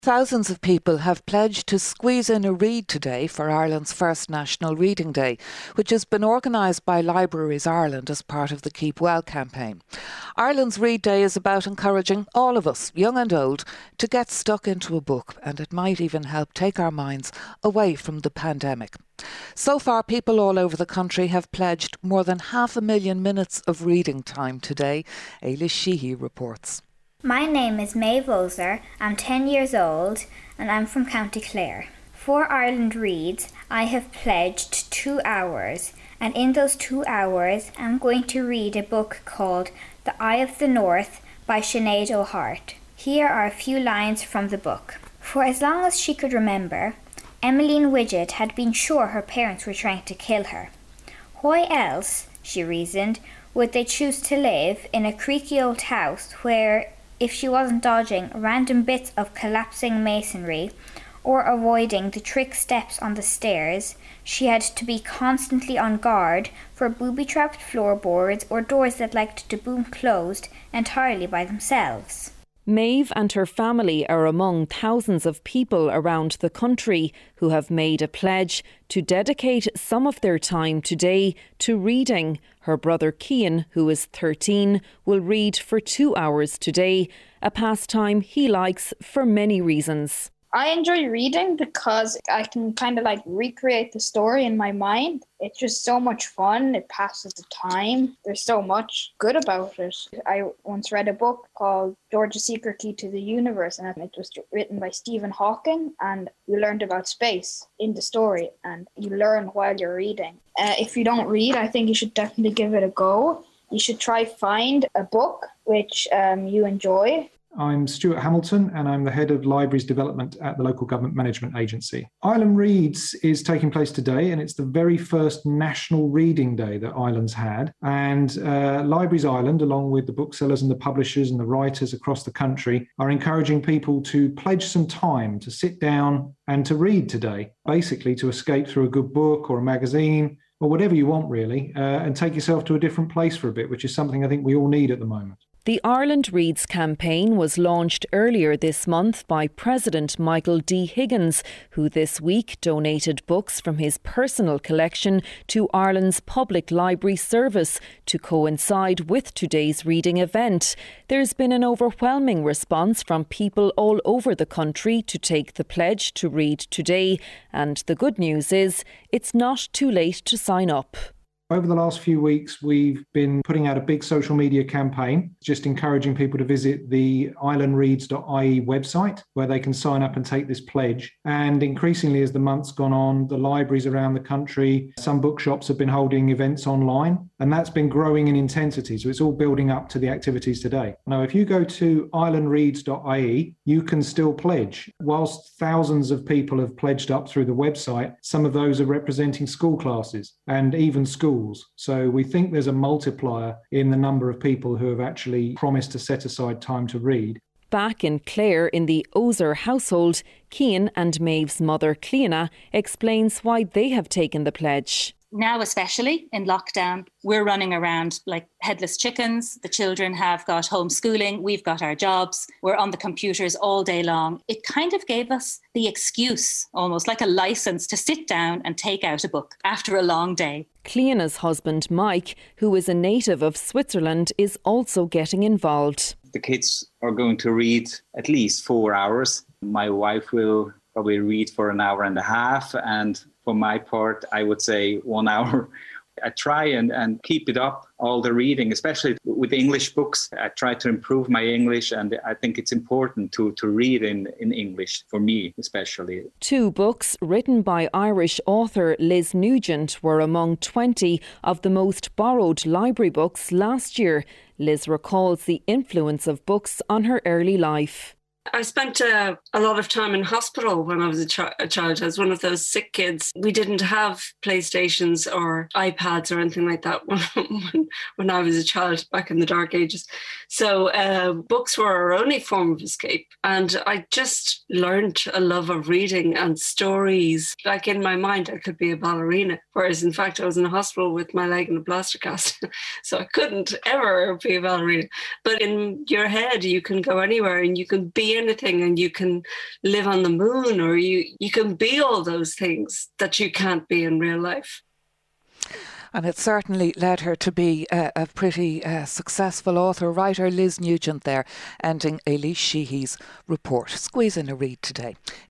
Thousands of people have pledged to squeeze in a read today for Ireland's first National Reading Day, which has been organised by Libraries Ireland as part of the Keep Well campaign. Ireland's Read Day is about encouraging all of us, young and old, to get stuck into a book, and it might even help take our minds away from the pandemic. So far, people all over the country have pledged more than 500,000 minutes of reading time today. Ailish Sheehy reports. My name is Maeve Ozer, I'm 10 years old and I'm from County Clare. For Ireland Reads, I have pledged 2 hours, and in those 2 hours I'm going to read a book called The Eye of the North by Sinead O'Hart. Here are a few lines from the book. For as long as she could remember, Emmeline Widget had been sure her parents were trying to kill her. Why else, she reasoned, would they choose to live in a creaky old house where, if she wasn't dodging random bits of collapsing masonry or avoiding the trick steps on the stairs, she had to be constantly on guard for booby-trapped floorboards or doors that liked to boom closed entirely by themselves. Maeve and her family are among thousands of people around the country who have made a pledge to dedicate some of their time today to reading. Her brother Cian, who is 13, will read for 2 hours today, a pastime he likes for many reasons. I enjoy reading because I can kind of recreate the story in my mind. It's just so much fun. It passes the time. There's so much good about it. I once read a book called George's Secret Key to the Universe, and it was written by Stephen Hawking, and you learned about space in the story, and you learn while you're reading. If you don't read, I think you should definitely give it a go. You should try find a book which you enjoy. I'm Stuart Hamilton and I'm the Head of Libraries Development at the Local Government Management Agency. Ireland Reads is taking place today, and it's the very first National Reading Day that Ireland's had. And Libraries Ireland, along with the booksellers and the publishers and the writers across the country, are encouraging people to pledge some time to sit down and to read today, basically to escape through a good book or a magazine or whatever you want really, and take yourself to a different place for a bit, which is something I think we all need at the moment. The Ireland Reads campaign was launched earlier this month by President Michael D. Higgins, who this week donated books from his personal collection to Ireland's Public Library Service to coincide with today's reading event. There's been an overwhelming response from people all over the country to take the pledge to read today, and the good news is it's not too late to sign up. Over the last few weeks, we've been putting out a big social media campaign, just encouraging people to visit the irelandreads.ie website, where they can sign up and take this pledge. And increasingly, as the month's gone on, the libraries around the country, some bookshops have been holding events online, and that's been growing in intensity. So it's all building up to the activities today. Now, if you go to irelandreads.ie, you can still pledge. Whilst thousands of people have pledged up through the website, some of those are representing school classes and even schools. So we think there's a multiplier in the number of people who have actually promised to set aside time to read. Back in Clare in the Ozer household, Cian and Maeve's mother Cleana explains why they have taken the pledge. Now, especially in lockdown, we're running around like headless chickens. The children have got homeschooling. We've got our jobs. We're on the computers all day long. It kind of gave us the excuse, almost like a license, to sit down and take out a book after a long day. Cleana's husband, Mike, who is a native of Switzerland, is also getting involved. The kids are going to read at least 4 hours. My wife will probably read for an hour and a half, and for my part, I would say 1 hour. I try and keep it up, all the reading, especially with English books. I try to improve my English, and I think it's important to read in English, for me especially. 2 books written by Irish author Liz Nugent were among 20 of the most borrowed library books last year. Liz recalls the influence of books on her early life. I spent a lot of time in hospital when I was a child. I was one of those sick kids. We didn't have PlayStations or iPads or anything like that when I was a child back in the dark ages. So books were our only form of escape. And I just learned a love of reading and stories. Like in my mind, I could be a ballerina. Whereas in fact, I was in a hospital with my leg in a plaster cast. So I couldn't ever be a ballerina. But in your head, you can go anywhere and you can be anything and you can live on the moon, or you can be all those things that you can't be in real life. And it certainly led her to be a pretty successful author. Writer Liz Nugent there, ending Elise Sheehy's report. Squeeze in a read today.